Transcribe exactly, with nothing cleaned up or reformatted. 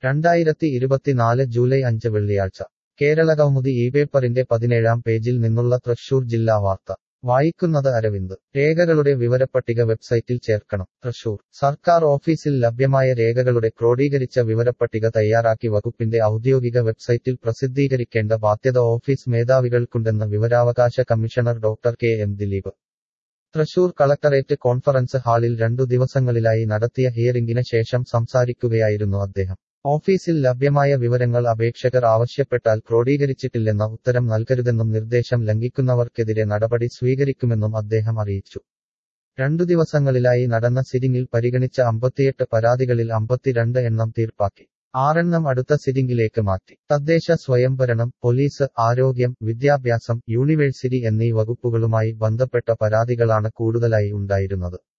രണ്ടായിരത്തി ഇരുപത്തിനാല് ജൂലൈ അഞ്ച് വെള്ളിയാഴ്ച കേരളകൗമുദി ഈ പേപ്പറിന്റെ പതിനേഴാം പേജിൽ നിന്നുള്ള തൃശൂർ ജില്ലാ വാർത്ത വായിക്കുന്നത് അരവിന്ദ്. രേഖകളുടെ വിവരപ്പട്ടിക വെബ്സൈറ്റിൽ ചേർക്കണം. തൃശൂർ സർക്കാർ ഓഫീസിൽ ലഭ്യമായ രേഖകളുടെ ക്രോഡീകരിച്ച വിവരപ്പട്ടിക തയ്യാറാക്കി വകുപ്പിന്റെ ഔദ്യോഗിക വെബ്സൈറ്റിൽ പ്രസിദ്ധീകരിക്കേണ്ട ബാധ്യത ഓഫീസ് മേധാവികൾക്കുണ്ടെന്ന് വിവരാവകാശ commissioner doctor K M Dileep. Thrissur collectorate conference ഹാളിൽ രണ്ടു ദിവസങ്ങളിലായി നടത്തിയ ഹിയറിംഗിന് ശേഷം സംസാരിക്കുകയായിരുന്നു അദ്ദേഹം. ഓഫീസിൽ ലഭ്യമായ വിവരങ്ങൾ അപേക്ഷകർ ആവശ്യപ്പെട്ടാൽ ക്രോഡീകരിച്ചിട്ടില്ലെന്ന ഉത്തരം നൽകരുതെന്നും നിർദ്ദേശം ലംഘിക്കുന്നവർക്കെതിരെ നടപടി സ്വീകരിക്കുമെന്നും അദ്ദേഹം അറിയിച്ചു. രണ്ടു ദിവസങ്ങളിലായി നടന്ന സിറ്റിംഗിൽ പരിഗണിച്ച അമ്പത്തിയെട്ട് പരാതികളിൽ അമ്പത്തിരണ്ട് എണ്ണം തീർപ്പാക്കി. ആറെണ്ണം അടുത്ത സിറ്റിംഗിലേക്ക് മാറ്റി. തദ്ദേശ സ്വയംഭരണം, പോലീസ്, ആരോഗ്യം, വിദ്യാഭ്യാസം, യൂണിവേഴ്സിറ്റി എന്നീ വകുപ്പുകളുമായി ബന്ധപ്പെട്ട പരാതികളാണ് കൂടുതലായി ഉണ്ടായിരുന്നത്.